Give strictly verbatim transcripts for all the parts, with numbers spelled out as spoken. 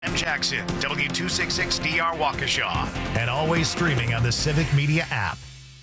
I'm Jackson, W two sixty-six D R Waukesha, and always streaming on the Civic Media app.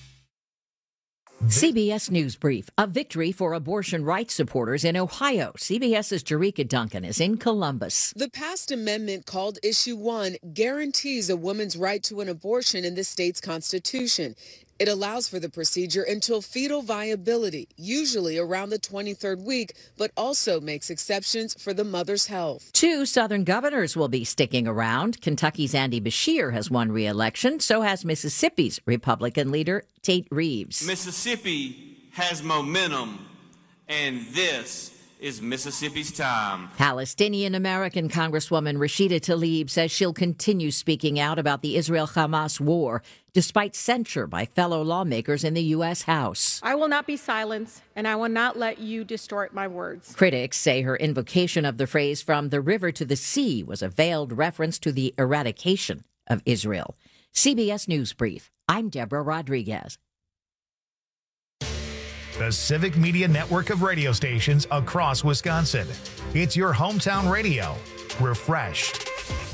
C B S News Brief. A victory for abortion rights supporters in Ohio. CBS's Jerika Duncan is in Columbus. The passed amendment called Issue one guarantees a woman's right to an abortion in the state's constitution. It allows for the procedure until fetal viability, usually around the twenty-third week, but also makes exceptions for the mother's health. Two Southern governors will be sticking around. Kentucky's Andy Beshear has won re-election. So has Mississippi's Republican leader Tate Reeves. Mississippi has momentum, and this is Mississippi's time. Palestinian-American Congresswoman Rashida Tlaib says she'll continue speaking out about the Israel-Hamas war, despite censure by fellow lawmakers in the U S. House. I will not be silenced, and I will not let you distort my words. Critics say her invocation of the phrase "from the river to the sea" was a veiled reference to the eradication of Israel. C B S News Brief. I'm Deborah Rodriguez. The Civic Media network of radio stations across Wisconsin. It's your hometown radio. Refreshed.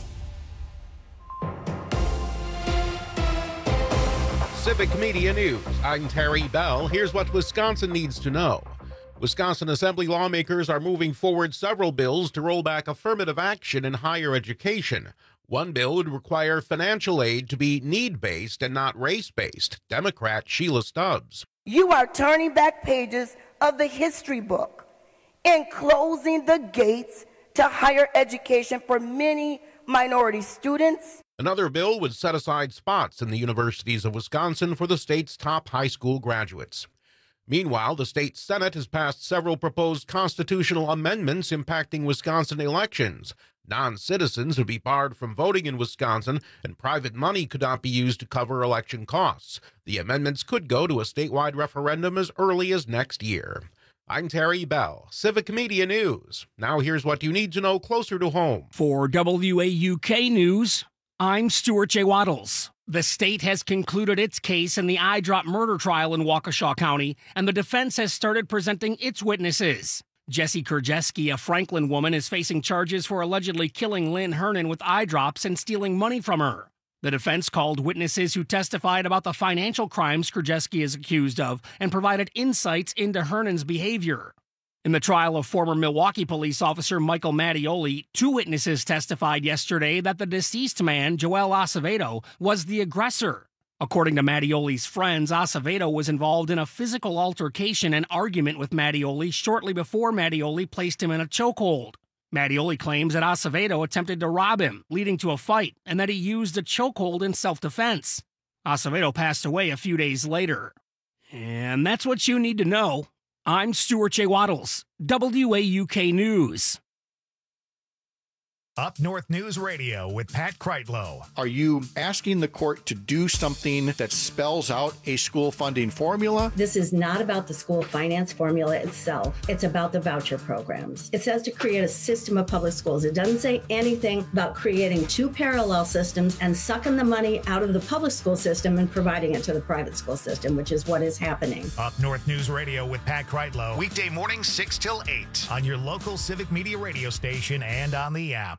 Civic Media News. I'm Terry Bell. Here's what Wisconsin needs to know. Wisconsin Assembly lawmakers are moving forward several bills to roll back affirmative action in higher education. One bill would require financial aid to be need-based and not race-based. Democrat Sheila Stubbs. You are turning back pages of the history book and closing the gates to higher education for many minority students. Another bill would set aside spots in the universities of Wisconsin for the state's top high school graduates. Meanwhile, the state Senate has passed several proposed constitutional amendments impacting Wisconsin elections. Non-citizens would be barred from voting in Wisconsin, and private money could not be used to cover election costs. The amendments could go to a statewide referendum as early as next year. I'm Terry Bell, Civic Media News. Now here's what you need to know closer to home. For W A U K News, I'm Stuart J. Waddles. The state has concluded its case in the eyedrop murder trial in Waukesha County, and the defense has started presenting its witnesses. Jessie Krajewski, a Franklin woman, is facing charges for allegedly killing Lynn Hernan with eye drops and stealing money from her. The defense called witnesses who testified about the financial crimes Krajewski is accused of and provided insights into Hernan's behavior. In the trial of former Milwaukee police officer Michael Mattioli, two witnesses testified yesterday that the deceased man, Joel Acevedo, was the aggressor. According to Mattioli's friends, Acevedo was involved in a physical altercation and argument with Mattioli shortly before Mattioli placed him in a chokehold. Mattioli claims that Acevedo attempted to rob him, leading to a fight, and that he used a chokehold in self-defense. Acevedo passed away a few days later. And that's what you need to know. I'm Stuart J. Waddles, W A U K News. Up North News Radio with Pat Kreitlow. Are you asking the court to do something that spells out a school funding formula? This is not about the school finance formula itself. It's about the voucher programs. It says to create a system of public schools. It doesn't say anything about creating two parallel systems and sucking the money out of the public school system and providing it to the private school system, which is what is happening. Up North News Radio with Pat Kreitlow. Weekday mornings six till eight on your local Civic Media radio station and on the app.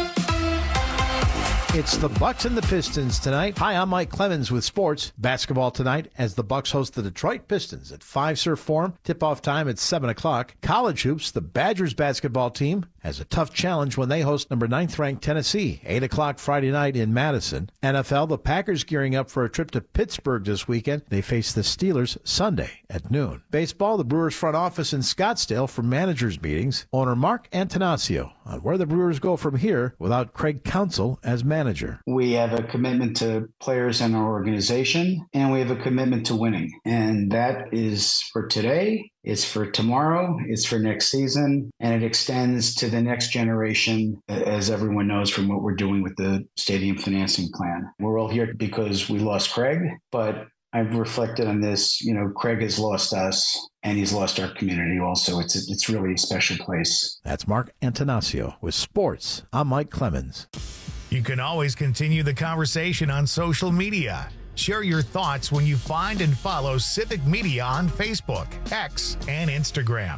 It's the Bucks and the Pistons tonight. Hi, I'm Mike Clemens with sports. Basketball tonight as the Bucks host the Detroit Pistons at Fiserv Forum. Tip-off time at seven o'clock. College hoops, the Badgers basketball team has a tough challenge when they host number ninth ranked Tennessee. eight o'clock Friday night in Madison. N F L, the Packers gearing up for a trip to Pittsburgh this weekend. They face the Steelers Sunday at noon. Baseball, the Brewers front office in Scottsdale for managers meetings. Owner Mark Antonaccio on where the Brewers go from here without Craig Counsell as manager. We have a commitment to players and our organization, and we have a commitment to winning. And that is for today, it's for tomorrow, it's for next season, and it extends to the next generation, as everyone knows from what we're doing with the stadium financing plan. We're all here because we lost Craig, but I've reflected on this. You know, Craig has lost us, and he's lost our community also. It's a, it's really a special place. That's Mark Antonaccio with sports. I'm Mike Clemens. You can always continue the conversation on social media. Share your thoughts when you find and follow Civic Media on Facebook, X, and Instagram.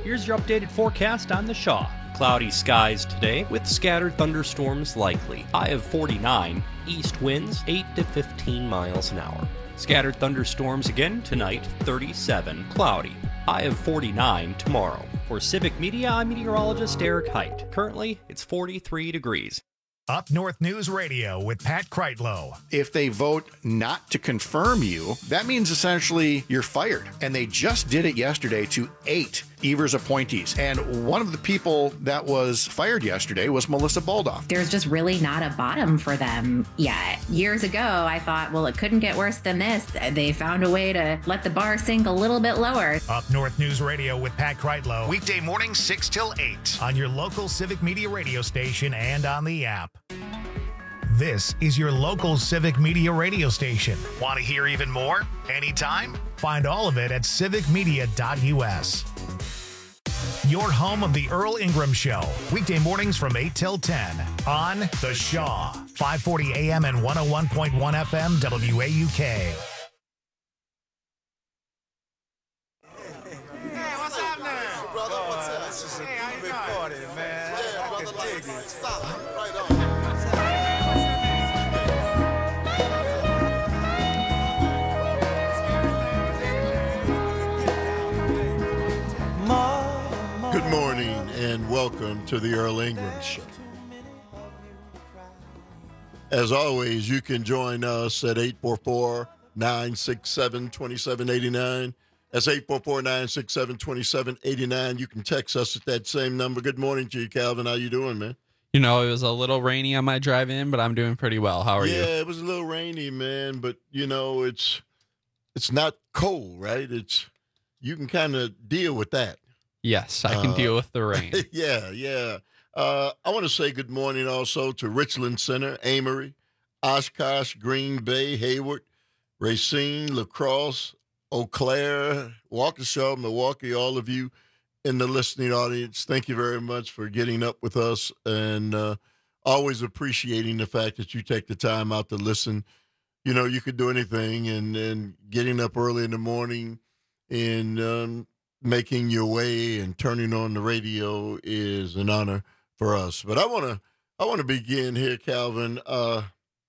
Here's your updated forecast on the Shaw. Cloudy skies today with scattered thunderstorms likely. High of forty-nine, east winds eight to fifteen miles an hour. Scattered thunderstorms again tonight, thirty-seven, cloudy. High of forty-nine tomorrow. For Civic Media, I'm meteorologist Eric Height. Currently, it's forty-three degrees. Up North News Radio with Pat Kreitlow. If they vote not to confirm you, that means essentially you're fired. And they just did it yesterday to eight Evers appointees. And one of the people that was fired yesterday was Melissa Baldoff. There's just really not a bottom for them yet. Years ago, I thought, well, it couldn't get worse than this. They found a way to let the bar sink a little bit lower. Up North News Radio with Pat Kreitlow. Weekday mornings six till eight on your local Civic Media radio station and on the app. This is your local Civic Media radio station. Want to hear even more? Anytime? Find all of it at civic media dot u s. Your home of the Earl Ingram Show. Weekday mornings from eight till ten on The Shaw. five forty A M and one oh one point one F M W A U K. Hey, what's up now? Brother, what's up? This is a hey, how you recording, man. Yeah, I can dig it. Solid. Right on. Good morning and welcome to the Earl Ingram Show. As always, you can join us at eight four four, nine six seven, two seven eight nine. That's eight four four, nine six seven, two seven eight nine. You can text us at that same number. Good morning to you, Calvin. How you doing, man? You know, it was a little rainy on my drive in, but I'm doing pretty well. How are yeah, you? Yeah, it was a little rainy, man, but, you know, it's it's not cold, right? It's you can kind of deal with that. Yes, I can uh, deal with the rain. yeah, yeah. Uh, I want to say good morning also to Richland Center, Amory, Oshkosh, Green Bay, Hayward, Racine, La Crosse, Eau Claire, Waukesha, Milwaukee, all of you in the listening audience. Thank you very much for getting up with us and uh, always appreciating the fact that you take the time out to listen. You know, you could do anything, and, and getting up early in the morning and um, making your way and turning on the radio is an honor for us. But I want to I want to begin here, Calvin. Uh,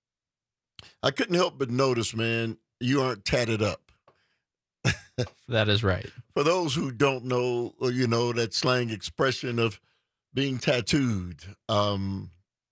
I couldn't help but notice, man, you aren't tatted up. That is right. For those who don't know, you know, that slang expression of being tattooed, um,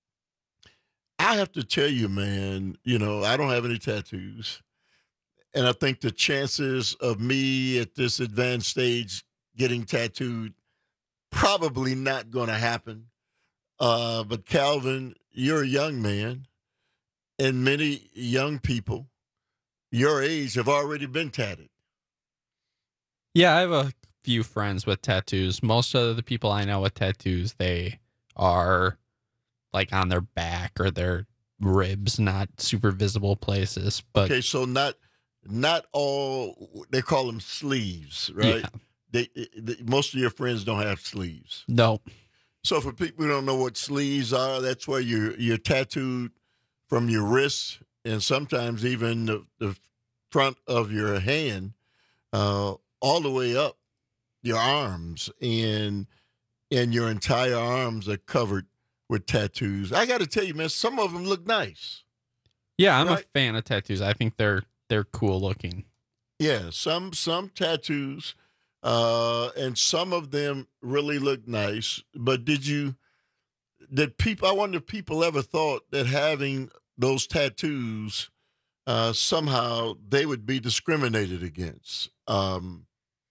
I have to tell you, man, you know, I don't have any tattoos. And I think the chances of me at this advanced stage getting tattooed probably not going to happen. Uh, but Calvin, you're a young man, and many young people your age have already been tatted. Yeah, I have a few friends with tattoos. Most of the people I know with tattoos, they are like on their back or their ribs, not super visible places. But okay, so not not all, they call them sleeves, right? Yeah. They, they most of your friends don't have sleeves. No. So for people who don't know what sleeves are, that's where you're you're tattooed from your wrists and sometimes even the, the front of your hand, uh, all the way up your arms, and and your entire arms are covered with tattoos. I got to tell you, man, some of them look nice. Yeah, I'm right? a fan of tattoos. I think they're they're cool looking. Yeah, some some tattoos, uh, and some of them really look nice. But did you, did people? I wonder if people ever thought that having those tattoos, uh, somehow they would be discriminated against. Um,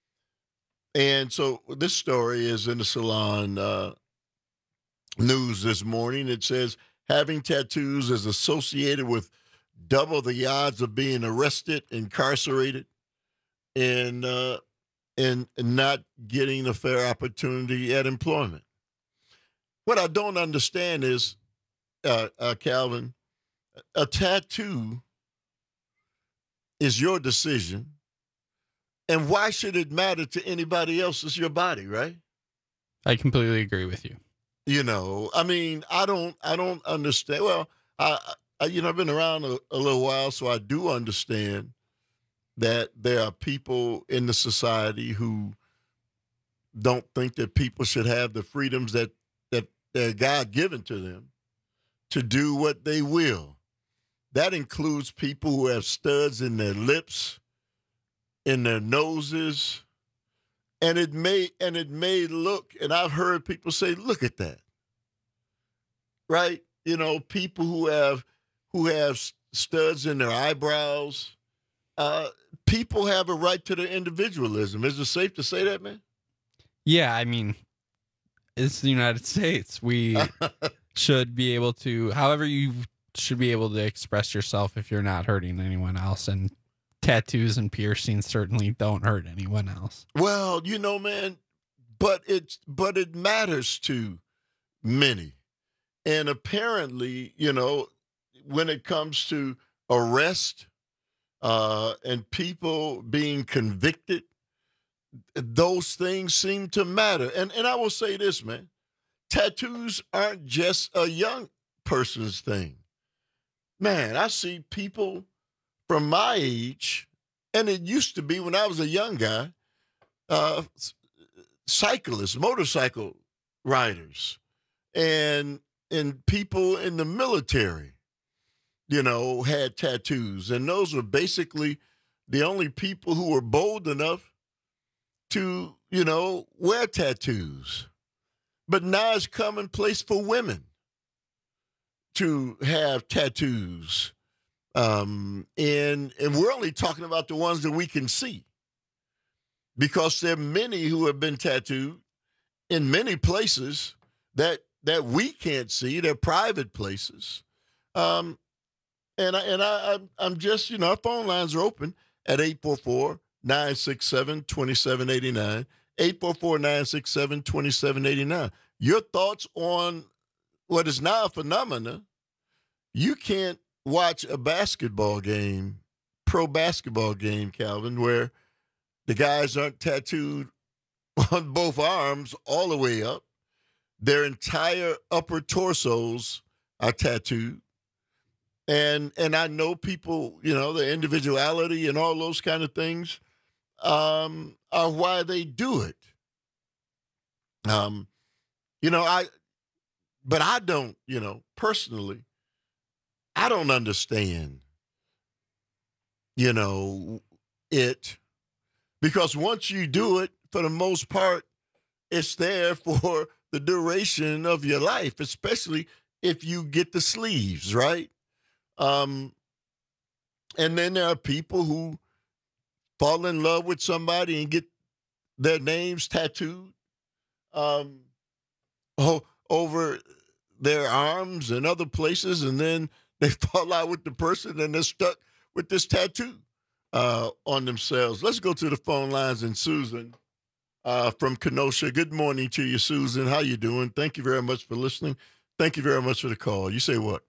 and so this story is in the Salon uh, News this morning. It says having tattoos is associated with double the odds of being arrested, incarcerated, and uh, and not getting a fair opportunity at employment. What I don't understand is, uh, uh, Calvin, a tattoo is your decision, and why should it matter to anybody else? It's your body, right? I completely agree with you. You know, I mean, I don't, I don't understand. Well, I, I you know, I've been around a, a little while, so I do understand that there are people in the society who don't think that people should have the freedoms that that that God given to them to do what they will. That includes people who have studs in their lips, in their noses, and it may and it may look, and I've heard people say, look at that. Right? You know, people who have who have studs in their eyebrows. Uh, people have a right to their individualism. Is it safe to say that, man? Yeah, I mean, it's the United States. We should be able to, however you should be able to express yourself if you're not hurting anyone else. And tattoos and piercings certainly don't hurt anyone else. Well, you know, man, but it's but it matters to many. And apparently, you know, when it comes to arrest uh, and people being convicted, those things seem to matter. And and I will say this, man, tattoos aren't just a young person's thing. Man, I see people from my age, and it used to be when I was a young guy, uh, cyclists, motorcycle riders, and and people in the military, you know, had tattoos. And those were basically the only people who were bold enough to, you know, wear tattoos. But now it's commonplace for women to have tattoos. Um, and, and we're only talking about the ones that we can see, because there are many who have been tattooed in many places that that we can't see. They're private places. Um, and I, and I, I'm, I'm just, you know, our phone lines are open at eight four four, nine six seven, two seven eight nine, eight four four, nine six seven, two seven eight nine. Your thoughts on what is now a phenomenon. You can't watch a basketball game, pro basketball game, Calvin, where the guys aren't tattooed on both arms all the way up. Their entire upper torsos are tattooed. And and I know people, you know, their individuality and all those kind of things um, are why they do it. Um, you know, I, but I don't, you know, personally, I don't understand, you know, it, because once you do it, for the most part, it's there for the duration of your life, especially if you get the sleeves, right? Um, and then there are people who fall in love with somebody and get their names tattooed um, o- over their arms and other places, and then they fall out with the person and they're stuck with this tattoo uh, on themselves. Let's go to the phone lines. And Susan uh, from Kenosha. Good morning to you, Susan. How you doing? Thank you very much for listening. Thank you very much for the call. You say what?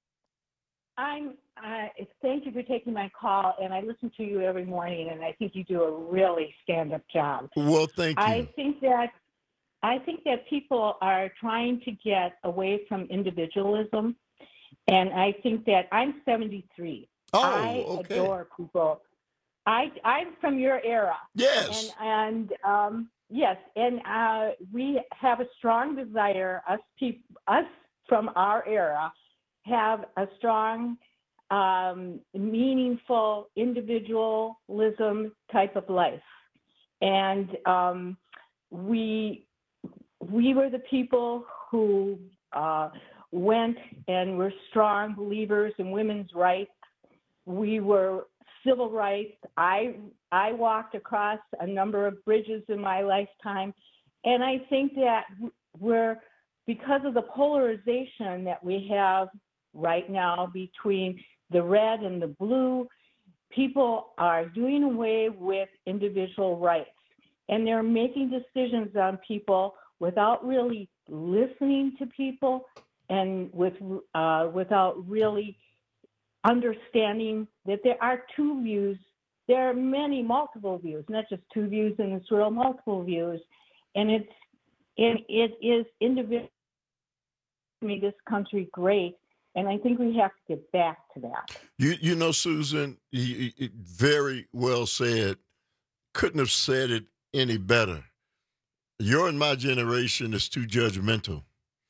I'm. Uh, thank you for taking my call, and I listen to you every morning, and I think you do a really stand-up job. Well, thank you. I think that I think that people are trying to get away from individualism, and I think that I'm seventy-three. Oh, I okay. adore people. I I'm from your era. Yes. And and um, yes, and uh, we have a strong desire. Us people, us from our era, have a strong, um, meaningful individualism type of life, and um, we we were the people who uh, went and were strong believers in women's rights. We were civil rights. I I walked across a number of bridges in my lifetime, and I think that we're, because of the polarization that we have right now between the red and the blue, people are doing away with individual rights, and they're making decisions on people without really listening to people and with uh, without really understanding that there are two views. There are many, multiple views, not just two views in this world, multiple views, and it's and it is individual to make this country great. And I think we have to get back to that. You you know, Susan, you, you, very well said. Couldn't have said it any better. your and my generation is too judgmental.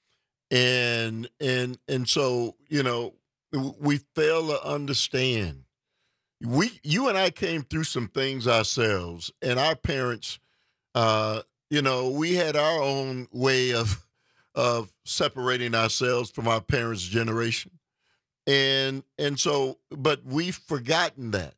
And and and so, you know, we fail to understand. We you and I came through some things ourselves, and our parents, uh, you know, we had our own way of of separating ourselves from our parents' generation. And and so, but we've forgotten that.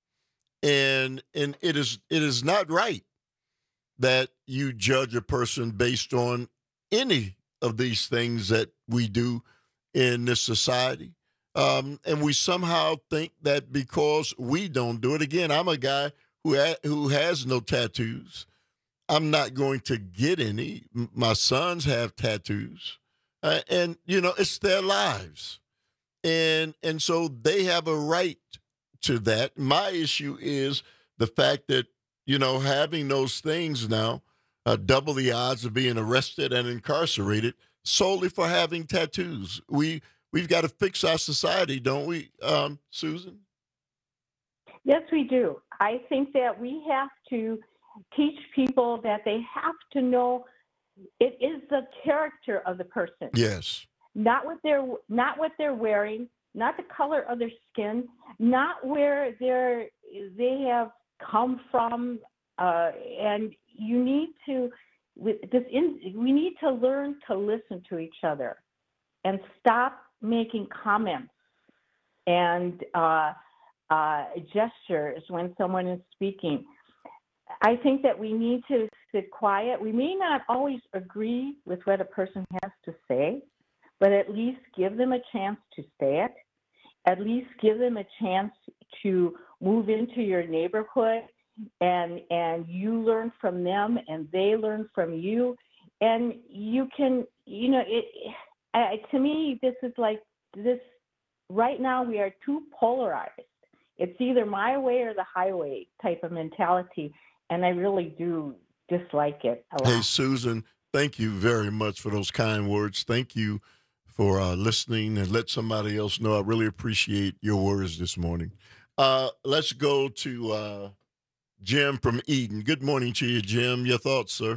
And and it is it is not right that you judge a person based on any of these things that we do in this society. Um, and we somehow think that because we don't do it, again, I'm a guy who ha- who has no tattoos. I'm not going to get any. M- My sons have tattoos. Uh, and, you know, it's their lives. And and so they have a right to that. My issue is the fact that, you know, having those things now, uh, double the odds of being arrested and incarcerated solely for having tattoos. We, we've got to fix our society, don't we, um, Susan? Yes, we do. I think that we have to teach people that they have to know it is the character of the person. Yes. Not what they're not what they're wearing, not the color of their skin, not where they're they have come from, uh, and you need to with this in, we need to learn to listen to each other and stop making comments and uh, uh, gestures when someone is speaking. I think that we need to sit quiet. We may not always agree with what a person has to say, but at least give them a chance to say it. At least give them a chance to move into your neighborhood, and and you learn from them and they learn from you. And you can, you know, it. I, to me, this is like this. Right now, we are too polarized. It's either my way or the highway type of mentality, and I really do dislike it a lot. Hey, Susan, thank you very much for those kind words. Thank you for uh, listening, and let somebody else know. I really appreciate your words this morning. Uh, let's go to uh, Jim from Eden. Good morning to you, Jim. Your thoughts, sir?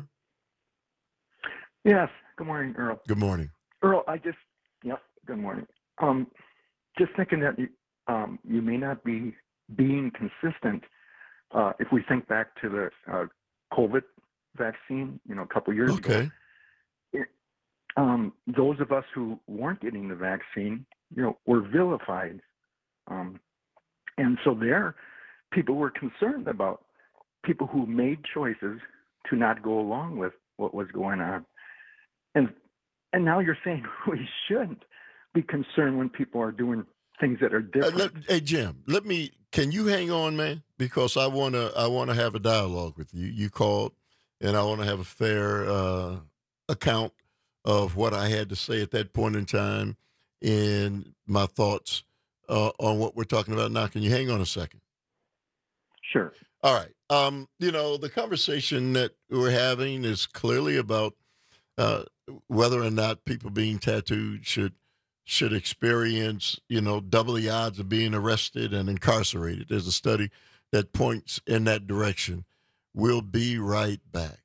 Yes. Good morning, Earl. Good morning. Earl, I just, yep, good morning. Um, just thinking that you, um, you may not be being consistent uh, if we think back to the uh, COVID vaccine, you know, a couple years okay. ago. It, um, those of us who weren't getting the vaccine, you know, were vilified. Um, and so there, people were concerned about people who made choices to not go along with what was going on. And and now you're saying we shouldn't be concerned when people are doing things that are different. Uh, let, hey, Jim, let me, can you hang on, man? Because I want to I want to have a dialogue with you. You called, and I want to have a fair uh, account of what I had to say at that point in time and my thoughts uh, on what we're talking about now. Can you hang on a second? Sure. All right. Um, you know, the conversation that we're having is clearly about uh, whether or not people being tattooed should should experience, you know, double the odds of being arrested and incarcerated. There's a study that points in that direction. We'll be right back.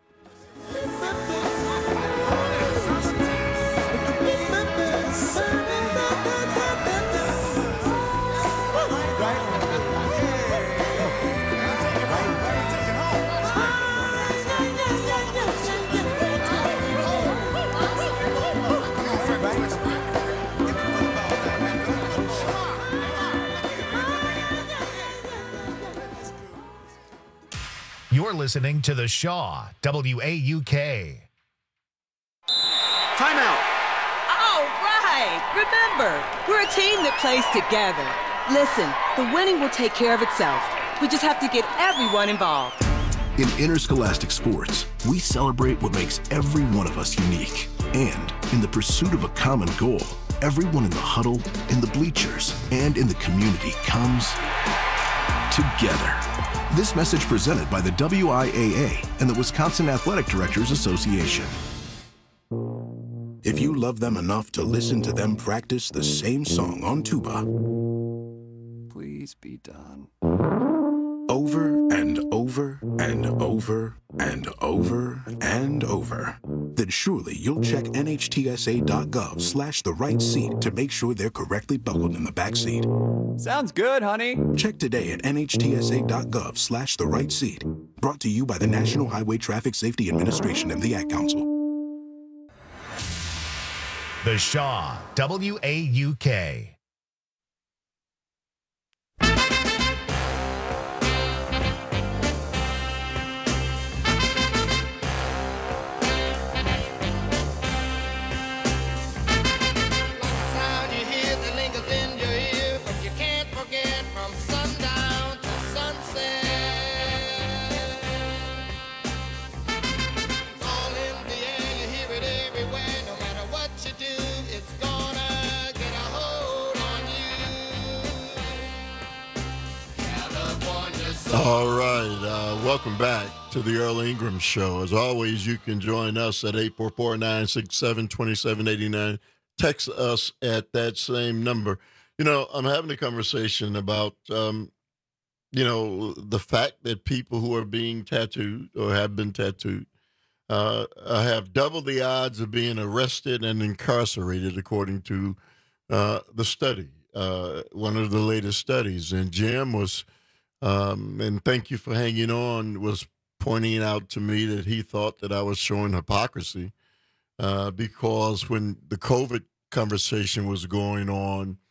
You're listening to The Shaw, W A U K. Timeout. All right. Remember, we're a team that plays together. Listen, the winning will take care of itself. We just have to get everyone involved. In interscholastic sports, we celebrate what makes every one of us unique. And in the pursuit of a common goal, everyone in the huddle, in the bleachers, and in the community comes together. This message presented by the W I A A and the Wisconsin Athletic Directors Association. If you love them enough to listen to them practice the same song on tuba, please be done. over and over and over and over and over, then surely you'll check nhtsa.gov slash the right seat to make sure they're correctly buckled in the back seat. Sounds good, honey. Check today at nhtsa.gov slash the right seat. Brought to you by the National Highway Traffic Safety Administration and the Ad Council. The Shaw, W A U K. All right. Uh, welcome back to the Earl Ingram Show. As always, you can join us at eight four four, nine six seven, two seven eight nine. Text us at that same number. You know, I'm having a conversation about, um, you know, the fact that people who are being tattooed or have been tattooed uh, have double the odds of being arrested and incarcerated, according to uh, the study, uh, one of the latest studies. And Jim was... Um, and thank you for hanging on, was pointing out to me that he thought that I was showing hypocrisy uh, because when the COVID conversation was going on,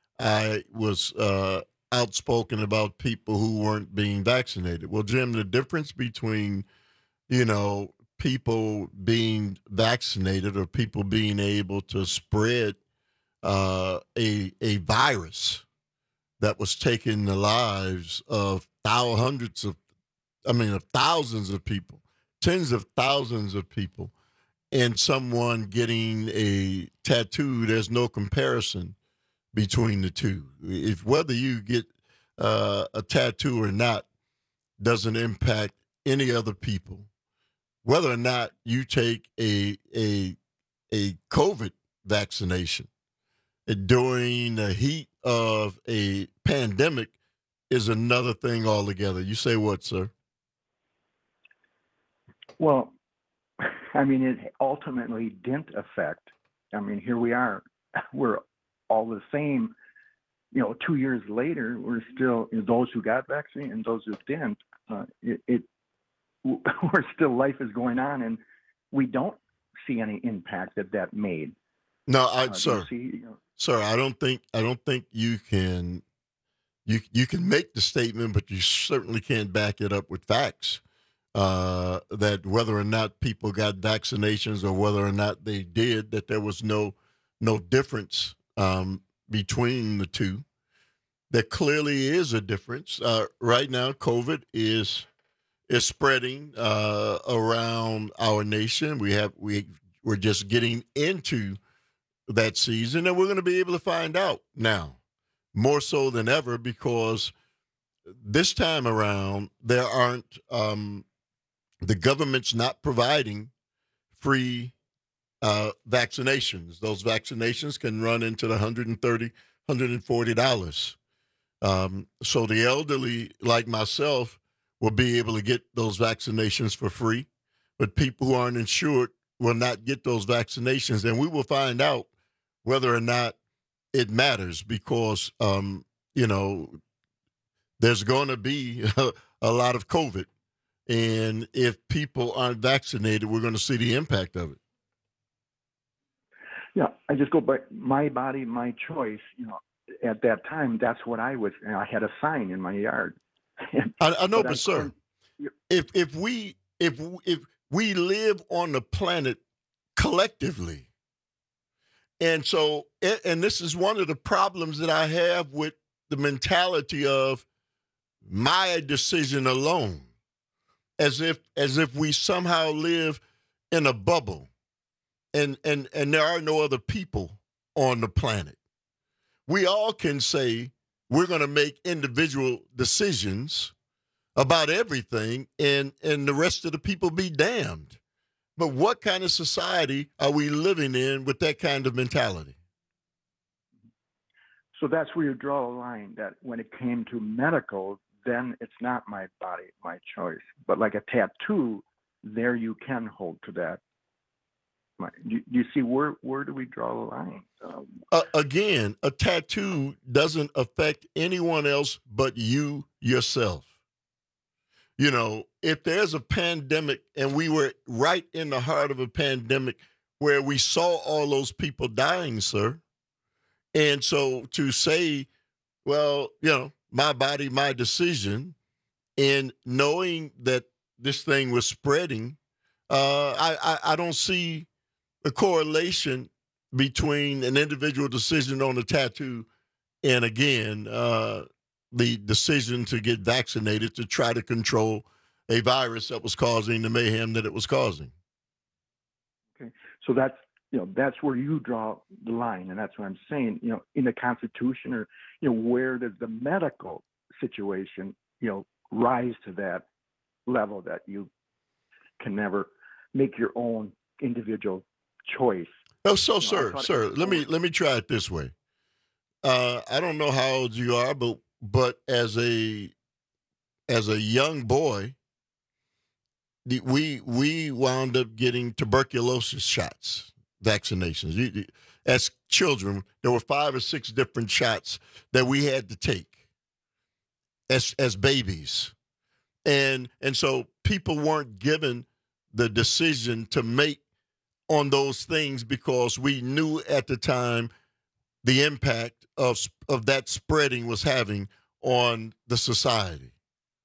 I was uh, outspoken about people who weren't being vaccinated. Well, Jim, the difference between, you know, people being vaccinated or people being able to spread uh, a a virus that was taking the lives of thousands, hundreds of, I mean, of thousands of people, tens of thousands of people, and someone getting a tattoo, there's no comparison between the two. If whether you get uh, a tattoo or not doesn't impact any other people. Whether or not you take a a a COVID vaccination during the heat of a pandemic is another thing altogether. You say what, sir? Well, I mean, it ultimately didn't affect. I mean, here we are. We're all the same. You know, two years later, we're still, you know, those who got vaccine and those who didn't, uh, it, it, we're still, life is going on, and we don't see any impact that that made. No, I, uh, sir, see, you know, sir, I don't think, I don't think you can, you you can make the statement, but you certainly can't back it up with facts. Uh, that whether or not people got vaccinations or whether or not they did, that there was no no difference um, between the two. There clearly is a difference. Uh, right now, COVID is is spreading uh, around our nation. We have we we're just getting into that season, and we're going to be able to find out now more so than ever, because this time around there aren't um, the government's not providing free uh, vaccinations. Those vaccinations can run into the one hundred thirty dollars, one hundred forty dollars. Um, so the elderly, like myself, will be able to get those vaccinations for free, but people who aren't insured will not get those vaccinations. And we will find out whether or not it matters, because, um, you know, there's going to be a, a lot of COVID. And if people aren't vaccinated, we're going to see the impact of it. Yeah, I just go by my body, my choice. You know, at that time, that's what I was. You know, I had a sign in my yard. I, I know, but, but I sir, if if we if if we live on the planet collectively, and so and this is one of the problems that I have with the mentality of my decision alone, as if as if we somehow live in a bubble, and and and there are no other people on the planet. We all can say we're going to make individual decisions about everything, and, and the rest of the people be damned. But what kind of society are we living in with that kind of mentality? So that's where you draw a line, that when it came to medical, then it's not my body, my choice. But like a tattoo, there you can hold to that. My, do, do you see where where do we draw the line? Um, uh, again, a tattoo doesn't affect anyone else but you yourself. You know, if there's a pandemic and we were right in the heart of a pandemic where we saw all those people dying, sir, and so to say, well, you know, my body, my decision, and knowing that this thing was spreading, uh, I, I, I don't see a correlation between an individual decision on a tattoo and, again, uh, the decision to get vaccinated to try to control a virus that was causing the mayhem that it was causing. Okay, so that's, you know, that's where you draw the line, and that's what I'm saying. You know, in the Constitution, or you know, where does the medical situation, you know, rise to that level that you can never make your own individual choice? Oh, so, you know, sir, sir, let me let me try it this way. Uh, I don't know how old you are, but but as a as a young boy, the, we we wound up getting tuberculosis shots, vaccinations. You, you, as children, there were five or six different shots that we had to take as as babies, and and so people weren't given the decision to make on those things because we knew at the time the impact of of that spreading was having on the society.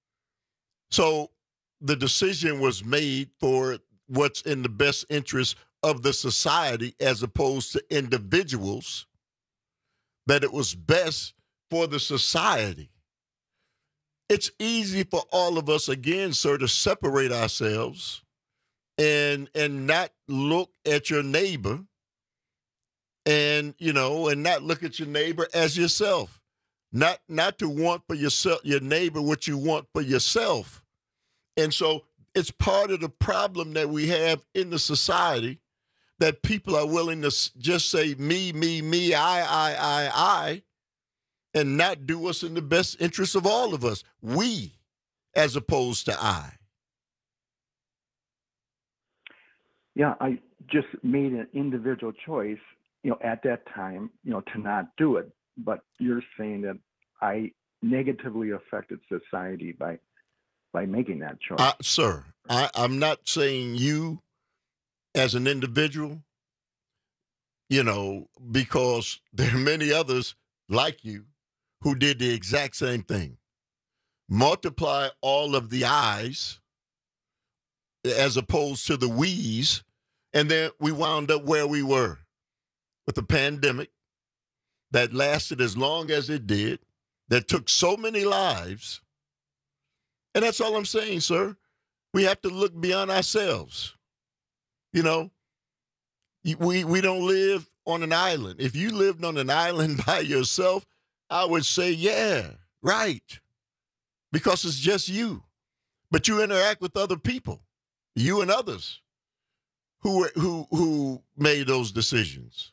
So the decision was made for what's in the best interest of the society as opposed to individuals, that it was best for the society. It's easy for all of us, again, sir, to separate ourselves and and not look at your neighbor and, you know, and not look at your neighbor as yourself. Not not to want for yourself, your neighbor, what you want for yourself. And so it's part of the problem that we have in the society, that people are willing to just say me, me, me, I, I, I, I, and not do what's in the best interest of all of us. We, as opposed to I. Yeah, I just made an individual choice, you know, at that time, you know, to not do it. But you're saying that I negatively affected society by by making that choice. Uh, sir, I, I'm not saying you as an individual, you know, because there are many others like you who did the exact same thing. Multiply all of the I's as opposed to the we's, and then we wound up where we were with a pandemic that lasted as long as it did, that took so many lives. And that's all I'm saying, sir. We have to look beyond ourselves. You know, we, we don't live on an island. If you lived on an island by yourself, I would say, yeah, right, because it's just you. But you interact with other people, you and others who who who made those decisions.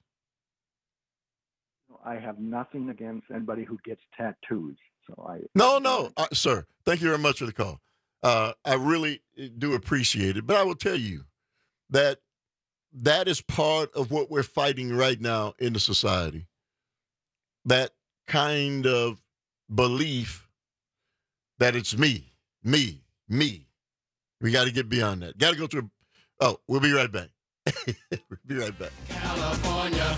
I have nothing against anybody who gets tattoos. So I no, no, uh, sir. Thank you very much for the call. Uh, I really do appreciate it. But I will tell you that that is part of what we're fighting right now in the society. That kind of belief that it's me, me, me. We got to get beyond that. Got to go through. Oh, we'll be right back. We'll be right back. California.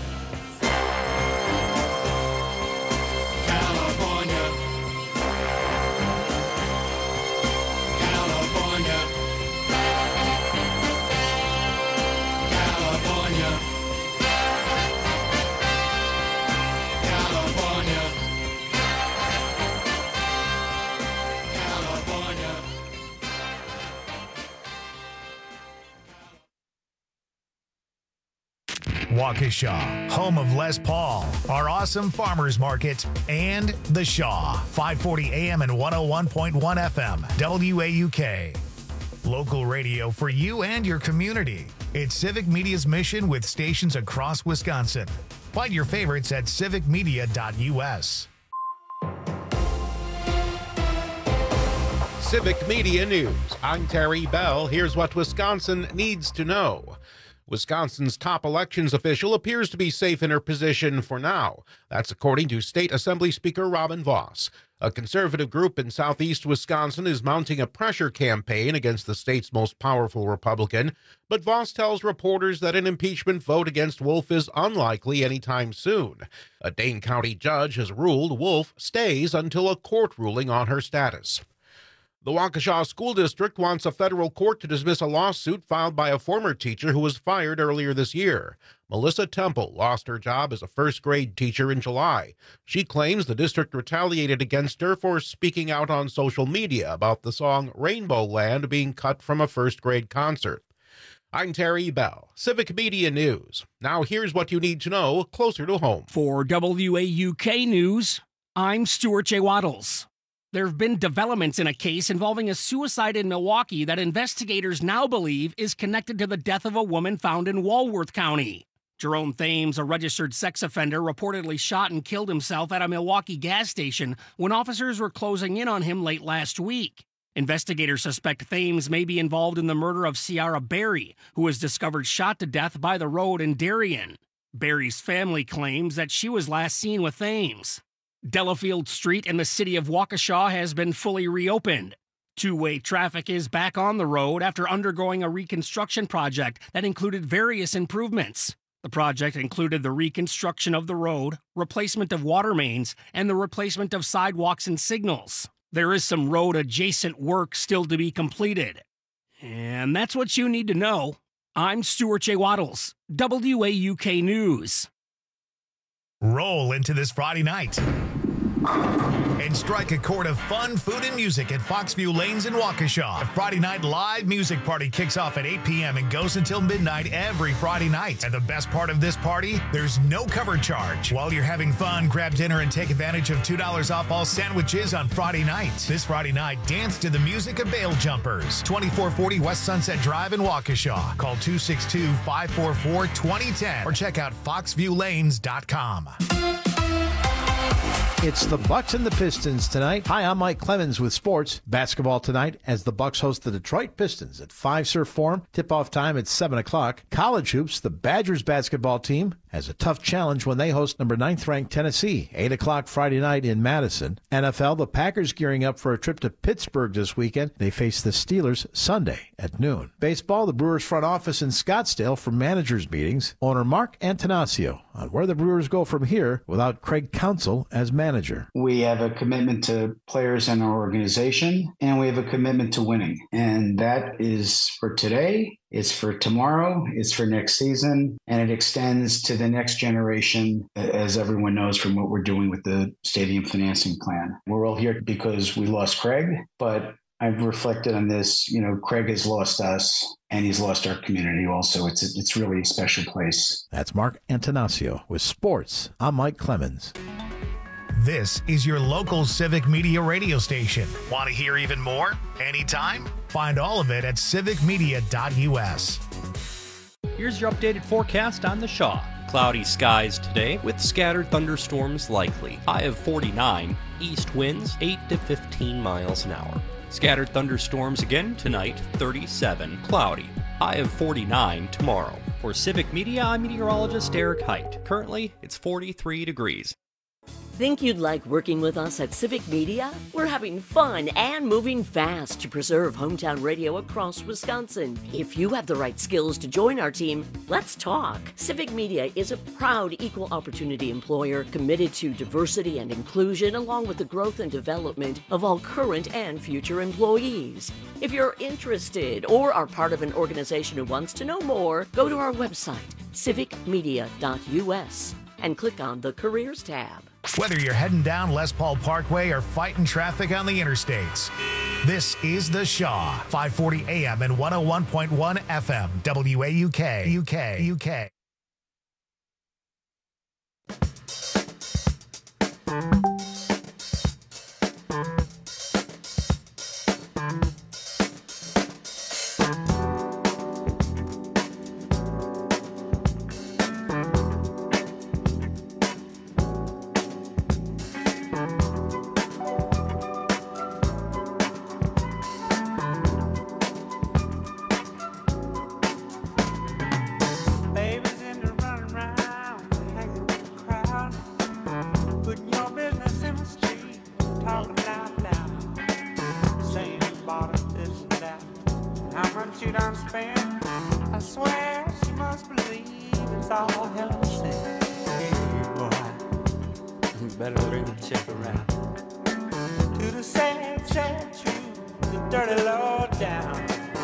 Waukesha, home of Les Paul, our awesome farmers market, and The Shaw, five forty A M and one oh one point one F M, W A U K. Local radio for you and your community. It's Civic Media's mission with stations across Wisconsin. Find your favorites at civic media dot U S. Civic Media News. I'm Terry Bell. Here's what Wisconsin needs to know. Wisconsin's top elections official appears to be safe in her position for now. That's according to State Assembly Speaker Robin Vos. A conservative group in southeast Wisconsin is mounting a pressure campaign against the state's most powerful Republican, but Vos tells reporters that an impeachment vote against Wolf is unlikely anytime soon. A Dane County judge has ruled Wolf stays until a court ruling on her status. The Waukesha School District wants a federal court to dismiss a lawsuit filed by a former teacher who was fired earlier this year. Melissa Temple lost her job as a first-grade teacher in July. She claims the district retaliated against her for speaking out on social media about the song Rainbow Land being cut from a first-grade concert. I'm Terry Bell, Civic Media News. Now here's what you need to know closer to home. For W A U K News, I'm Stuart J. Waddles. There have been developments in a case involving a suicide in Milwaukee that investigators now believe is connected to the death of a woman found in Walworth County. Jerome Thames, a registered sex offender, reportedly shot and killed himself at a Milwaukee gas station when officers were closing in on him late last week. Investigators suspect Thames may be involved in the murder of Ciara Berry, who was discovered shot to death by the road in Darien. Berry's family claims that she was last seen with Thames. Delafield Street in the city of Waukesha has been fully reopened. Two-way traffic is back on the road after undergoing a reconstruction project that included various improvements. The project included the reconstruction of the road, replacement of water mains, and the replacement of sidewalks and signals. There is some road-adjacent work still to be completed. And that's what you need to know. I'm Stuart J. Waddles, W A U K News. Roll into this Friday night and strike a chord of fun, food, and music at Foxview Lanes in Waukesha. The Friday night live music party kicks off at eight p.m. and goes until midnight every Friday night. And the best part of this party, there's no cover charge. While you're having fun, grab dinner and take advantage of two dollars off all sandwiches on Friday night. This Friday night, dance to the music of Bail Jumpers. twenty-four forty West Sunset Drive in Waukesha. Call two six two, five four four, two zero one zero or check out foxview lanes dot com. It's the Bucks and the Pistons tonight. Hi, I'm Mike Clemens with sports. Basketball tonight as the Bucks host the Detroit Pistons at Five Surf Forum. Tip-off time at seven o'clock. College hoops, the Badgers basketball team has a tough challenge when they host number ninth ranked Tennessee. eight o'clock Friday night in Madison. N F L, the Packers gearing up for a trip to Pittsburgh this weekend. They face the Steelers Sunday at noon. Baseball, the Brewers front office in Scottsdale for managers meetings. Owner Mark Antonaccio on where the Brewers go from here without Craig Counsell as manager. We have a commitment to players in our organization, and we have a commitment to winning. And that is for today, it's for tomorrow, it's for next season, and it extends to the next generation, as everyone knows from what we're doing with the stadium financing plan. We're all here because we lost Craig, but I've reflected on this. You know, Craig has lost us, and he's lost our community also. It's a, it's really a special place. That's Mark Antonaccio with sports. I'm Mike Clemens. This is your local Civic Media radio station. Want to hear even more? Anytime? Find all of it at civic media dot u s. Here's your updated forecast on the Shaw. Cloudy skies today with scattered thunderstorms likely. High of forty-nine, east winds eight to fifteen miles an hour. Scattered thunderstorms again tonight, thirty-seven, cloudy. High of forty-nine tomorrow. For Civic Media, I'm meteorologist Eric Height. Currently, it's forty-three degrees. Think you'd like working with us at Civic Media? We're having fun and moving fast to preserve hometown radio across Wisconsin. If you have the right skills to join our team, let's talk. Civic Media is a proud equal opportunity employer committed to diversity and inclusion along with the growth and development of all current and future employees. If you're interested or are part of an organization who wants to know more, go to our website, civic media dot u s, and click on the Careers tab. Whether you're heading down Les Paul Parkway or fighting traffic on the interstates, this is The Shaw, five forty A M and one oh one point one F M, W A U K, U K, U K. she done spent. I swear she must believe it's all hell sent. Hey, boy, you better really check around. To the sad, sad truth, the dirty low down.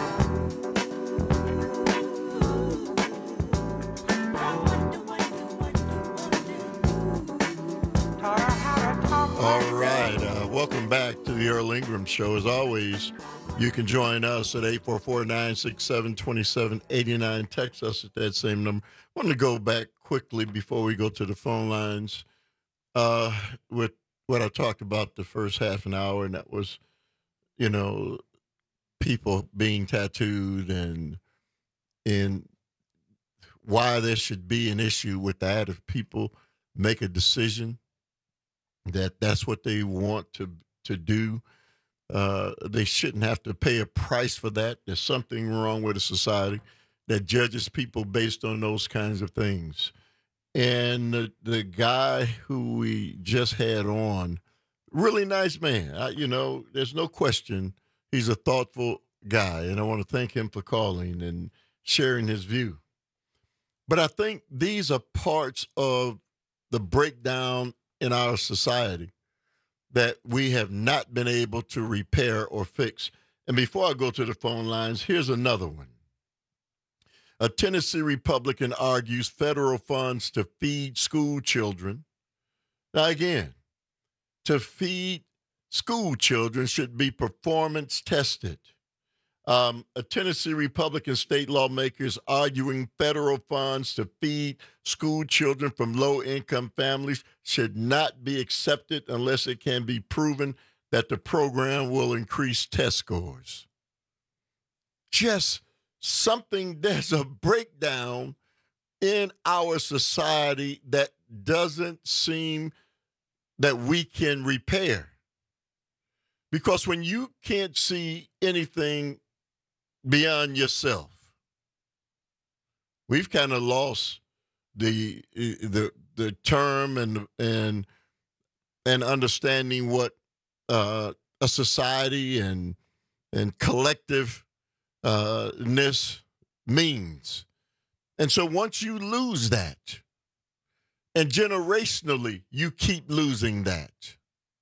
All right. Uh, welcome back to the Earl Ingram Show. As always, you can join us at eight four four, nine six seven, two seven eight nine. Text us at that same number. I want to go back quickly before we go to the phone lines uh, with what I talked about the first half an hour, and that was, you know, people being tattooed and and why there should be an issue with that if people make a decision that that's what they want to to do. Uh, they shouldn't have to pay a price for that. There's something wrong with a society that judges people based on those kinds of things. And the, the guy who we just had on, really nice man. I, you know, there's no question he's a thoughtful guy, and I want to thank him for calling and sharing his view. But I think these are parts of the breakdown in our society that we have not been able to repair or fix. And before I go to the phone lines, here's another one. A Tennessee Republican argues federal funds to feed school children. Now, again, to feed school children should be performance tested. Um, a Tennessee Republican state lawmakers arguing federal funds to feed school children from low-income families should not be accepted unless it can be proven that the program will increase test scores. Just something, there's a breakdown in our society that doesn't seem that we can repair. Because when you can't see anything beyond yourself, we've kind of lost the the the term and and and understanding what uh, a society and and collective uh, ness means. And so once you lose that, and generationally you keep losing that,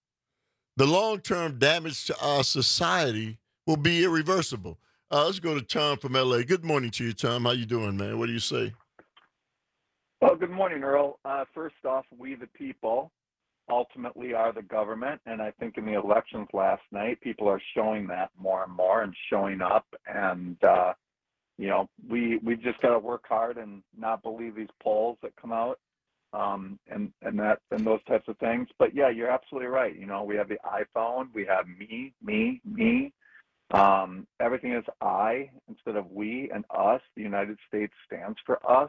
the long-term damage to our society will be irreversible. Uh, let's go to Tom from L A. Good morning to you, Tom. How you doing, man? What do you say? Well, good morning, Earl. Uh, first off, we the people ultimately are the government, and I think in the elections last night, people are showing that more and more and showing up. And uh, you know, we we just got to work hard and not believe these polls that come out, um, and and that and those types of things. But yeah, you're absolutely right. You know, we have the iPhone, we have me, me, me. Um, everything is I instead of we and us. The United States stands for us.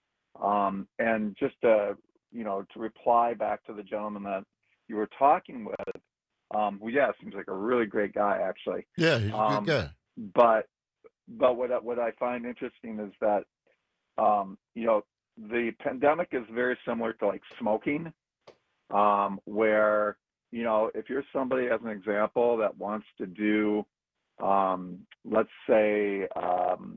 Um, and just to, you know, to reply back to the gentleman that you were talking with, um, well, yeah, seems like a really great guy, actually. Yeah, he's a um, good guy. But, but what, I- what I find interesting is that, um, you know, the pandemic is very similar to like smoking, um, where, you know, if you're somebody, as an example, that wants to do, um, let's say, um,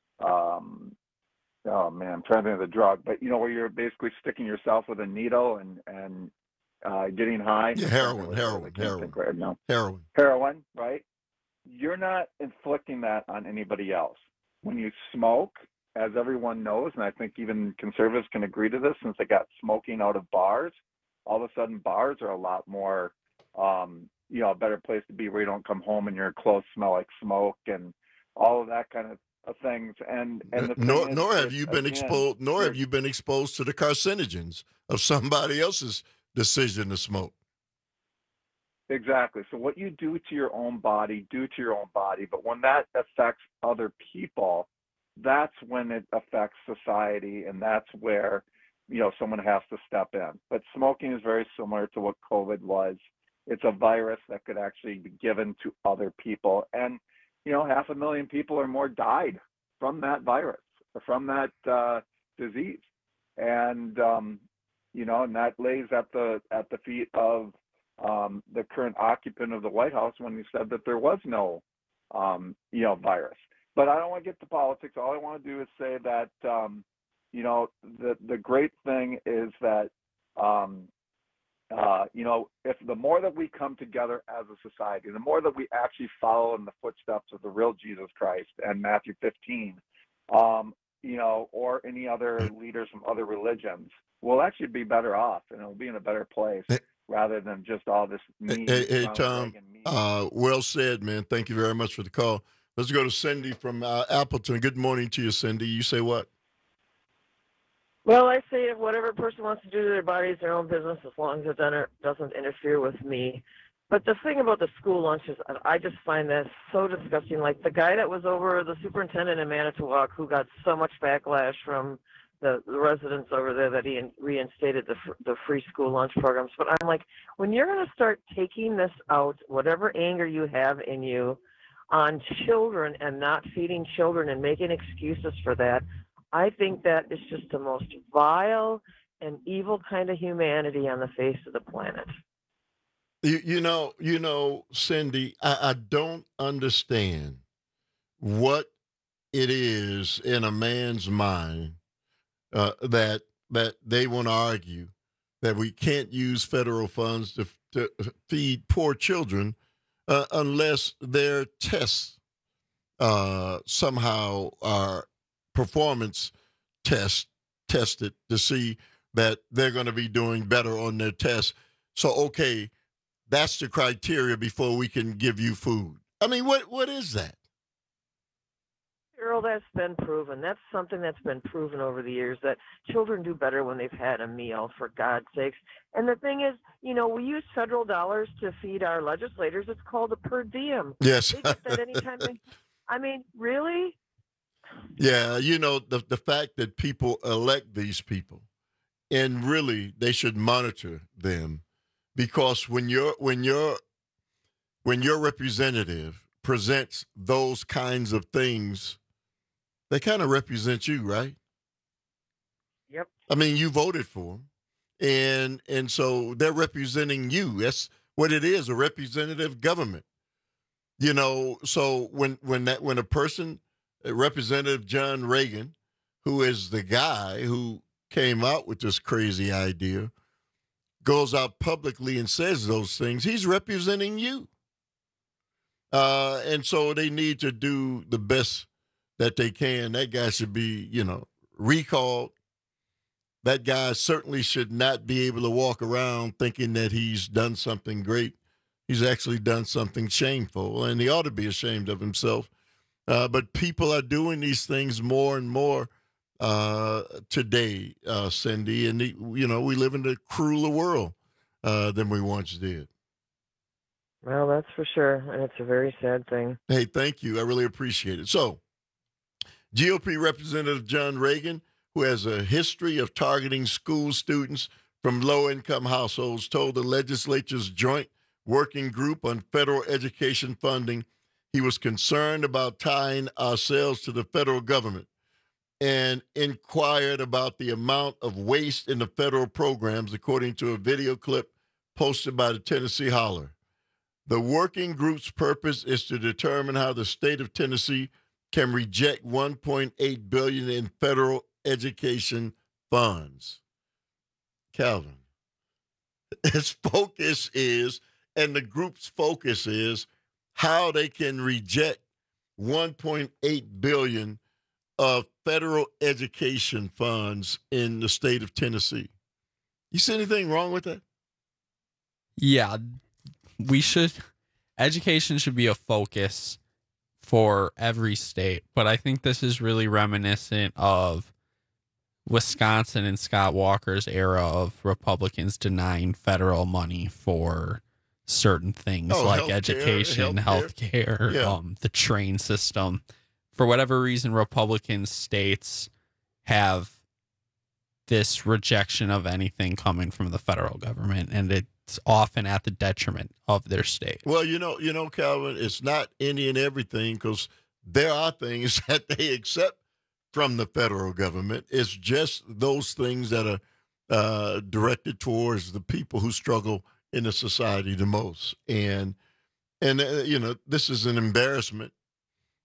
um, oh man, I'm trying to think of the drug, but you know, where you're basically sticking yourself with a needle and, and, uh, getting high. Yeah, heroin, heroin, heroin, right now. heroin. Heroin, right? You're not inflicting that on anybody else. When you smoke, as everyone knows, and I think even conservatives can agree to this, since they got smoking out of bars, all of a sudden bars are a lot more, um, you know, a better place to be where you don't come home and your clothes smell like smoke and all of that kind of, of things. And, and the nor, thing is, nor have it's, you been again, exposed, nor have you're- you been exposed to the carcinogens of somebody else's decision to smoke. Exactly. So what you do to your own body, do to your own body. But when that affects other people, that's when it affects society, and that's where, you know, someone has to step in. But smoking is very similar to what COVID was. It's a virus that could actually be given to other people. And, you know, half a million people or more died from that virus, or from that uh, disease. And, um, you know, and that lays at the at the feet of um, the current occupant of the White House when he said that there was no, um, you know, virus. but I don't want to get to politics. All I want to do is say that, um, you know, the the great thing is that, um, uh, you know, if the more that we come together as a society, the more that we actually follow in the footsteps of the real Jesus Christ and Matthew fifteen, um, you know, or any other leaders from other religions, we'll actually be better off, and it'll be in a better place rather than just all this. Hey, hey, hey Tom, uh, well said, man. Thank you very much for the call. Let's go to Cindy from uh, Appleton. Good morning to you, Cindy. You say what? Well, I say if whatever person wants to do to their body is their own business, as long as it doesn't interfere with me. But the thing about the school lunches, I just find that so disgusting. Like the guy that was over, the superintendent in Manitowoc, who got so much backlash from the, the residents over there that he reinstated the the free school lunch programs. But I'm like, when you're going to start taking this out, whatever anger you have in you, on children and not feeding children and making excuses for that, I think that is just the most vile and evil kind of humanity on the face of the planet. You, you know, you know, Cindy, I, I don't understand what it is in a man's mind uh, that that they want to argue that we can't use federal funds to, to feed poor children uh, unless their tests uh, somehow are performance test tested to see that they're going to be doing better on their tests. So, okay, that's the criteria before we can give you food. I mean, what what is that? Earl, that's been proven. That's something that's been proven over the years, that children do better when they've had a meal, for God's sakes. And the thing is, you know, we use federal dollars to feed our legislators. It's called a per diem. Yes. They get that anytime they, I mean, really? Yeah, you know, the the fact that people elect these people, and really they should monitor them, because when your when your when your representative presents those kinds of things, they kind of represent you, right? Yep. I mean, you voted for them, and and so they're representing you. That's what it is, a representative government. You know, so when when that when a person, Representative John Reagan, who is the guy who came out with this crazy idea, goes out publicly and says those things, he's representing you. Uh, and so they need to do the best that they can. That guy should be, you know, recalled. That guy certainly should not be able to walk around thinking that he's done something great. He's actually done something shameful, and he ought to be ashamed of himself. Uh, but people are doing these things more and more uh, today, uh, Cindy. And, the, you know, we live in a crueler world uh, than we once did. Well, that's for sure. And it's a very sad thing. Hey, thank you. I really appreciate it. So, G O P Representative John Reagan, who has a history of targeting school students from low-income households, told the legislature's Joint Working Group on Federal Education Funding he was concerned about tying ourselves to the federal government and inquired about the amount of waste in the federal programs, according to a video clip posted by the Tennessee Holler. The working group's purpose is to determine how the state of Tennessee can reject one point eight billion dollars in federal education funds. Calvin, its focus is, and the group's focus is, how they can reject one point eight billion dollars of federal education funds in the state of Tennessee. You see anything wrong with that? Yeah, we should, education should be a focus for every state, but I think this is really reminiscent of Wisconsin and Scott Walker's era of Republicans denying federal money for certain things oh, like healthcare, education, healthcare, healthcare, yeah. um, the train system. For whatever reason, Republican states have this rejection of anything coming from the federal government, and it's often at the detriment of their state. Well, you know, you know, Calvin, it's not any and everything, because there are things that they accept from the federal government. It's just those things that are uh, directed towards the people who struggle in the society the most. And, and uh, you know, this is an embarrassment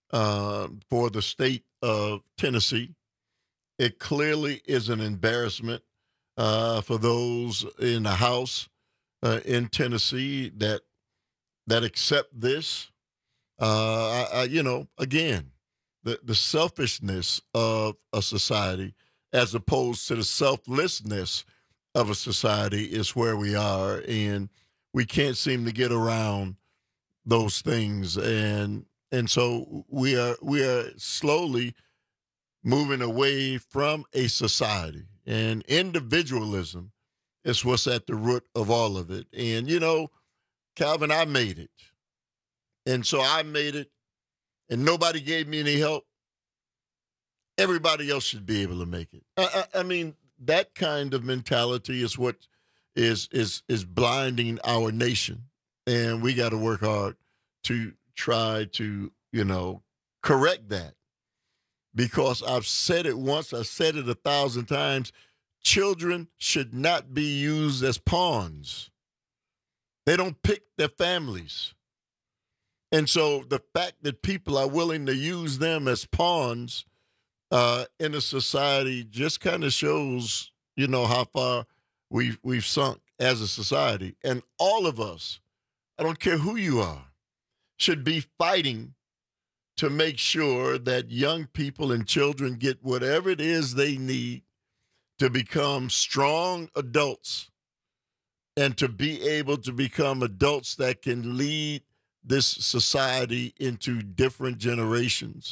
uh, for the state of Tennessee. It clearly is an embarrassment uh, for those in the House uh, in Tennessee that that accept this. Uh, I, I, you know, again, the, the selfishness of a society as opposed to the selflessness of a society is where we are, and we can't seem to get around those things. And and so we are we are slowly moving away from a society, and individualism is what's at the root of all of it. And, you know, Calvin, I made it. And so I made it, and nobody gave me any help. Everybody else should be able to make it. I, I, I mean, that kind of mentality is what is is is blinding our nation, and we got to work hard to try to, you know, correct that. Because I've said it once, I've said it a thousand times, children should not be used as pawns. They don't pick their families. And so the fact that people are willing to use them as pawns uh, in a society just kind of shows, you know, how far we've, we've sunk as a society. And all of us, I don't care who you are, should be fighting to make sure that young people and children get whatever it is they need to become strong adults and to be able to become adults that can lead this society into different generations.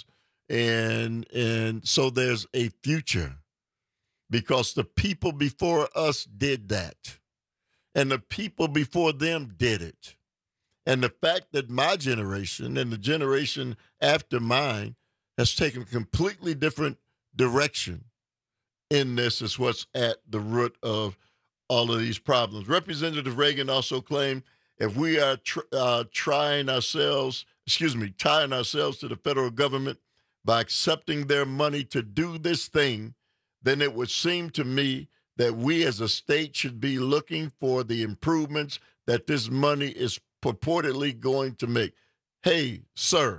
And and so there's a future, because the people before us did that, and the people before them did it. And the fact that my generation and the generation after mine has taken a completely different direction in this is what's at the root of all of these problems. Representative Reagan also claimed, if we are tr- uh, trying ourselves, excuse me, tying ourselves to the federal government by accepting their money to do this thing, then it would seem to me that we as a state should be looking for the improvements that this money is purportedly going to make. Hey, sir,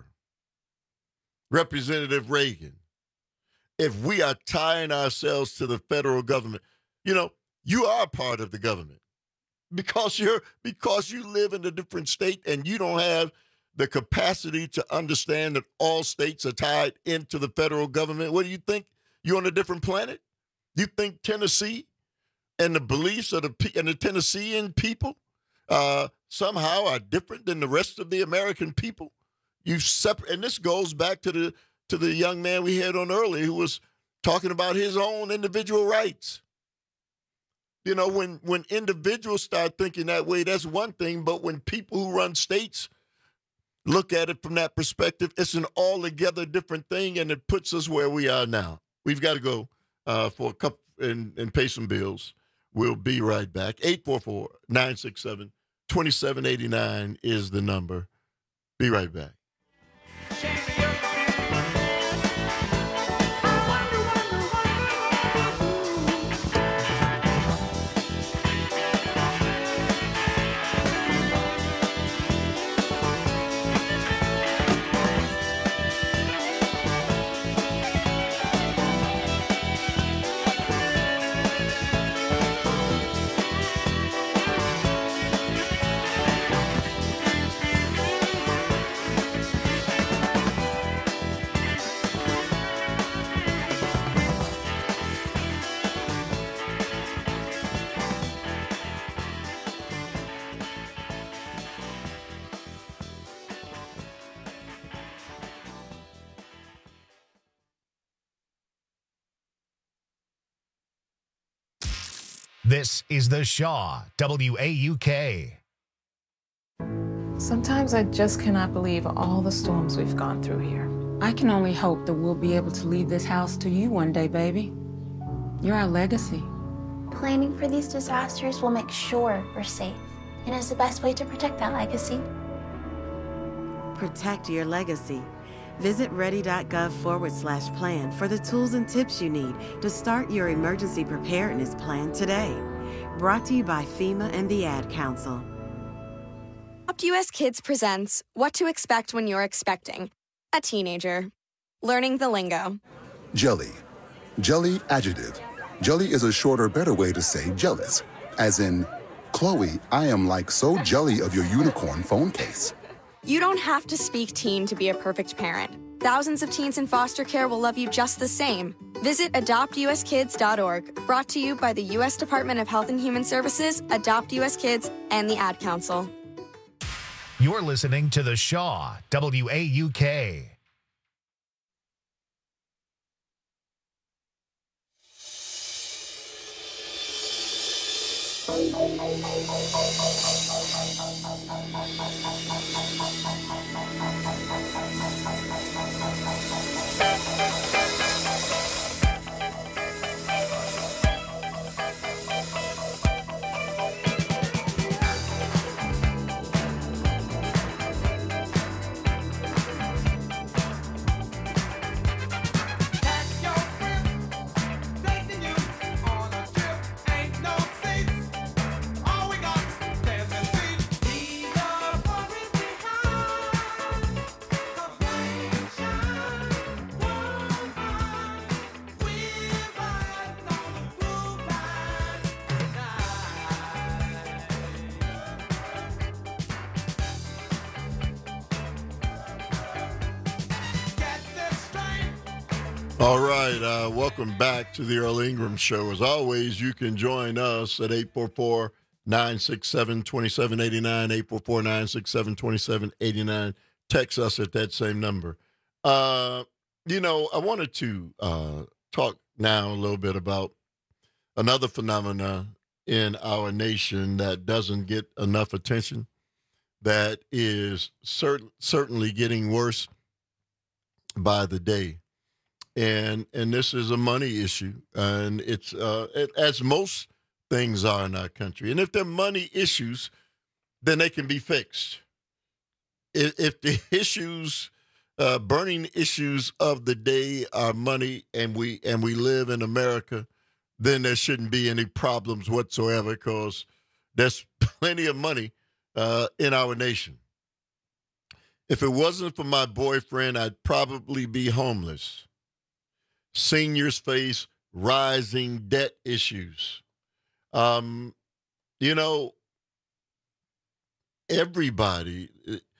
Representative Reagan, if we are tying ourselves to the federal government, you know, you are part of the government. Because you're because you live in a different state and you don't have the capacity to understand that all states are tied into the federal government. What do you think? You're on a different planet? You think Tennessee and the beliefs of the and the Tennessean people uh, somehow are different than the rest of the American people? You separate, and this goes back to the to the young man we had on earlier who was talking about his own individual rights. You know, when, when individuals start thinking that way, that's one thing. But when people who run states look at it from that perspective, it's an altogether different thing, and it puts us where we are now. We've got to go uh, for a couple and, and pay some bills. We'll be right back. eight four four, nine six seven, two seven eight nine is the number. Be right back. This is The Shaw, W A U K. Sometimes I just cannot believe all the storms we've gone through here. I can only hope that we'll be able to leave this house to you one day, baby. You're our legacy. Planning for these disasters will make sure we're safe, and is the best way to protect that legacy. Protect your legacy. Visit ready.gov forward slash plan for the tools and tips you need to start your emergency preparedness plan today. Brought to you by FEMA and the Ad Council. Adopt U S Kids presents What to Expect When You're Expecting, a teenager. Learning the lingo. Jelly. Jelly adjective. Jelly is a shorter, better way to say jealous. As in, Chloe, I am like so jelly of your unicorn phone case. You don't have to speak teen to be a perfect parent. Thousands of teens in foster care will love you just the same. Visit adopt u s kids dot org, brought to you by the U S Department of Health and Human Services, Adopt U S Kids, and the Ad Council. You're listening to The Shaw, W A U K. All right, uh, welcome back to the Earl Ingram Show. As always, you can join us at eight four four, nine six seven, two seven eight nine, eight four four, nine six seven, two seven eight nine. Text us at that same number. Uh, you know, I wanted to uh, talk now a little bit about another phenomena in our nation that doesn't get enough attention, that is cert- certainly getting worse by the day. And and this is a money issue, and it's uh, it, as most things are in our country. And if they're money issues, then they can be fixed. If, if the issues, uh, burning issues of the day are money, and we and we live in America, then there shouldn't be any problems whatsoever, because there's plenty of money uh, in our nation. If it wasn't for my boyfriend, I'd probably be homeless. Seniors face rising debt issues. Um, you know, everybody,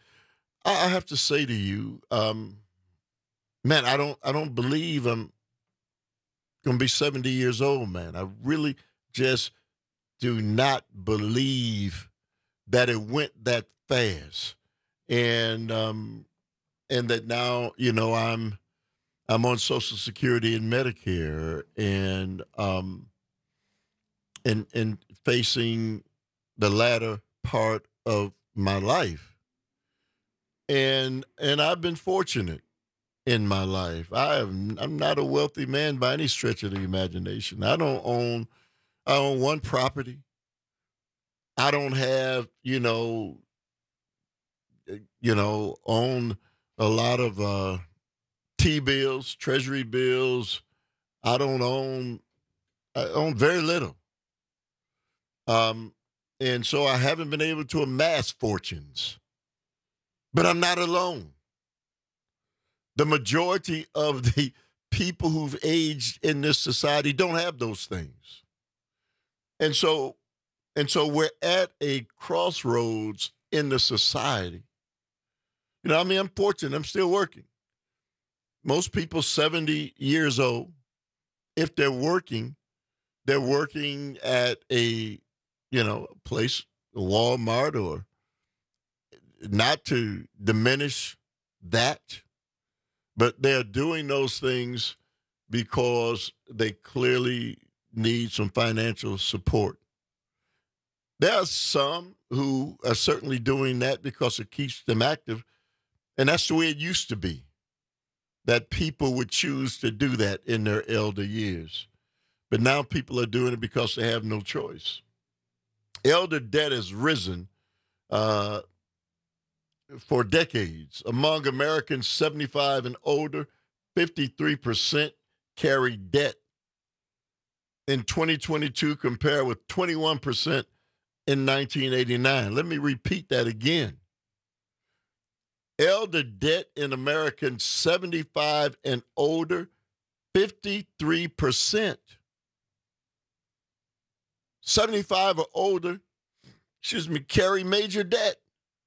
I have to say to you, um, man, I don't, I don't believe I'm going to be seventy years old, man. I really just do not believe that it went that fast. And, um, and that now, you know, I'm, I'm on Social Security and Medicare, and um, and and facing the latter part of my life, and and I've been fortunate in my life. I have, I'm not a wealthy man by any stretch of the imagination. I don't own I own one property. I don't have you know you know own a lot of. Uh, T-bills, treasury bills. I don't own, I own very little. Um, and so I haven't been able to amass fortunes. But I'm not alone. The majority of the people who've aged in this society don't have those things. And so, and so we're at a crossroads in the society. You know, I mean, I'm fortunate. I'm still working. Most people seventy years old, if they're working, they're working at a, you know, place, a Walmart, or not to diminish that, but they're doing those things because they clearly need some financial support. There are some who are certainly doing that because it keeps them active, and that's the way it used to be, that people would choose to do that in their elder years. But now people are doing it because they have no choice. Elder debt has risen uh, for decades. Among Americans seventy-five and older, fifty-three percent carry debt. In twenty twenty-two, compared with twenty-one percent. in nineteen eighty-nine. Let me repeat that again. Elder debt in Americans seventy-five and older, fifty-three percent. seventy-five or older, excuse me, carry major debt.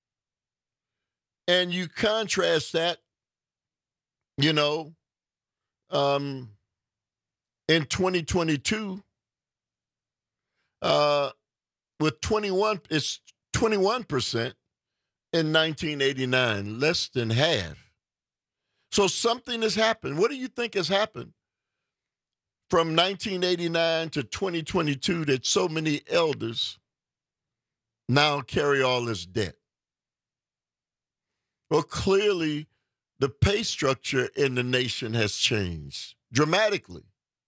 And you contrast that, you know, um, in twenty twenty-two, uh, with twenty-one, it's twenty-one percent in nineteen eighty-nine, less than half. So something has happened. What do you think has happened from nineteen eighty-nine to twenty twenty-two that so many elders now carry all this debt? Well, clearly, the pay structure in the nation has changed dramatically.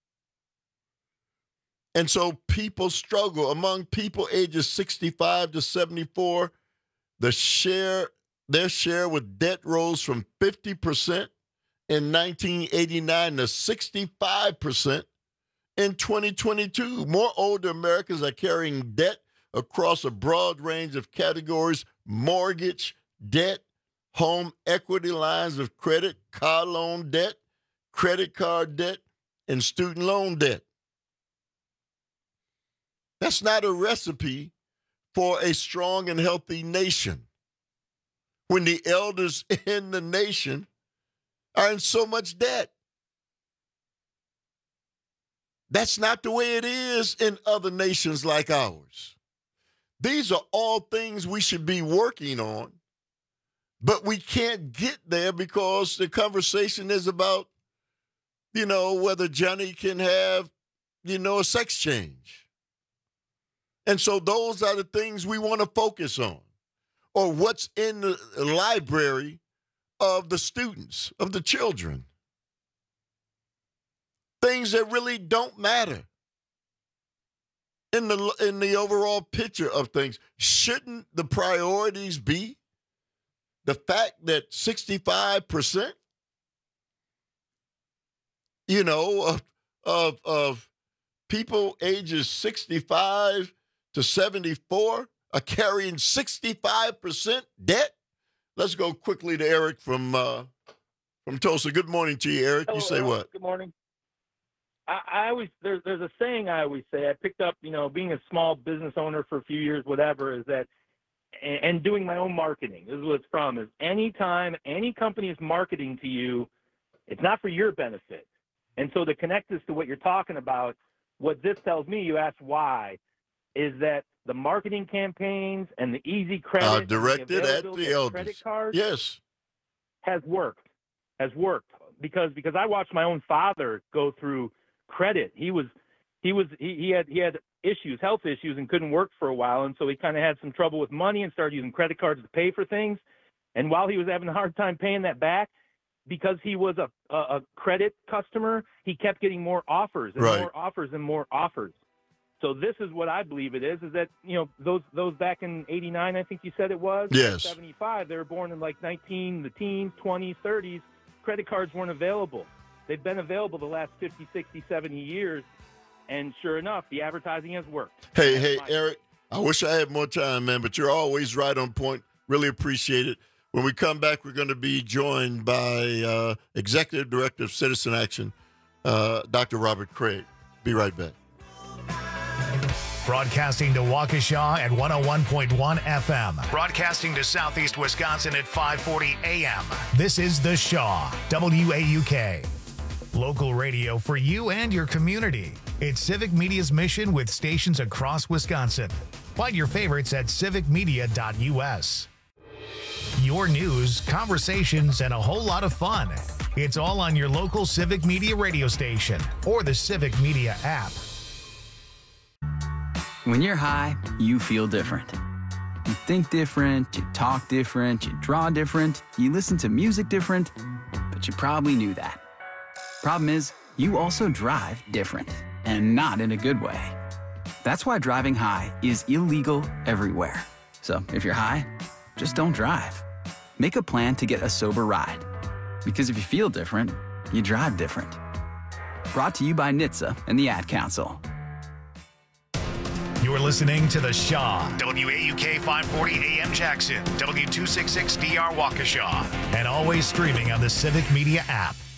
And so people struggle. Among people ages sixty-five to seventy-four, the share, their share with debt rose from fifty percent in nineteen eighty-nine to sixty-five percent in twenty twenty-two. More older Americans are carrying debt across a broad range of categories: mortgage, debt, home equity lines of credit, car loan debt, credit card debt, and student loan debt. That's not a recipe for a strong and healthy nation when the elders in the nation are in so much debt. That's not the way it is in other nations like ours. These are all things we should be working on, but we can't get there because the conversation is about, you know, whether Johnny can have, you know, a sex change. And so those are the things we want to focus on, or what's in the library of the students, of the children. Things that really don't matter in the in the overall picture of things. Shouldn't the priorities be the fact that sixty-five percent, you know, of, of, of people ages sixty-five to seventy-four are carrying sixty-five percent debt? Let's go quickly to Eric from uh, from Tulsa. Good morning to you, Eric. Hello, you say hello. what? Good morning. I, I always there's there's a saying I always say. I picked up, you know, being a small business owner for a few years, whatever, is that, and, and doing my own marketing. This is what it's from. Is anytime any company is marketing to you, it's not for your benefit. And so to connect this to what you're talking about, what this tells me, you asked why, is that the marketing campaigns and the easy credit Uh, directed the at the of elders. credit cards Yes. has worked. Has worked because because I watched my own father go through credit. He was he was he, he had he had issues, health issues, and couldn't work for a while, and so he kind of had some trouble with money and started using credit cards to pay for things. And while he was having a hard time paying that back, because he was a a, a credit customer, he kept getting more offers and Right. more offers and more offers. So this is what I believe it is, is that, you know, those those back in eighty-nine, I think you said it was, Yes. seventy-five, they were born in like nineteen, the teens, twenties, thirties. Credit cards weren't available. They've been available the last fifty, sixty, seventy years, and sure enough, the advertising has worked. Hey, hey, Eric, I wish I had more time, man, but you're always right on point. Really appreciate it. When we come back, we're going to be joined by uh, Executive Director of Citizen Action, uh, Doctor Robert Craig. Be right back. Broadcasting to Waukesha at one oh one point one F M. Broadcasting to Southeast Wisconsin at five forty A M. This is The Shaw, W A U K. Local radio for you and your community. It's Civic Media's mission with stations across Wisconsin. Find your favorites at civic media dot U S. Your news, conversations, and a whole lot of fun. It's all on your local Civic Media radio station or the Civic Media app. When you're high, you feel different. You think different, you talk different, you draw different, you listen to music different, but you probably knew that. Problem is, you also drive different, and not in a good way. That's why driving high is illegal everywhere. So if you're high, just don't drive. Make a plan to get a sober ride. Because if you feel different, you drive different. Brought to you by N H T S A and the Ad Council. You are listening to The Shaw, W A U K five forty A M Jackson, W two sixty-six D R Waukesha, and always streaming on the Civic Media app.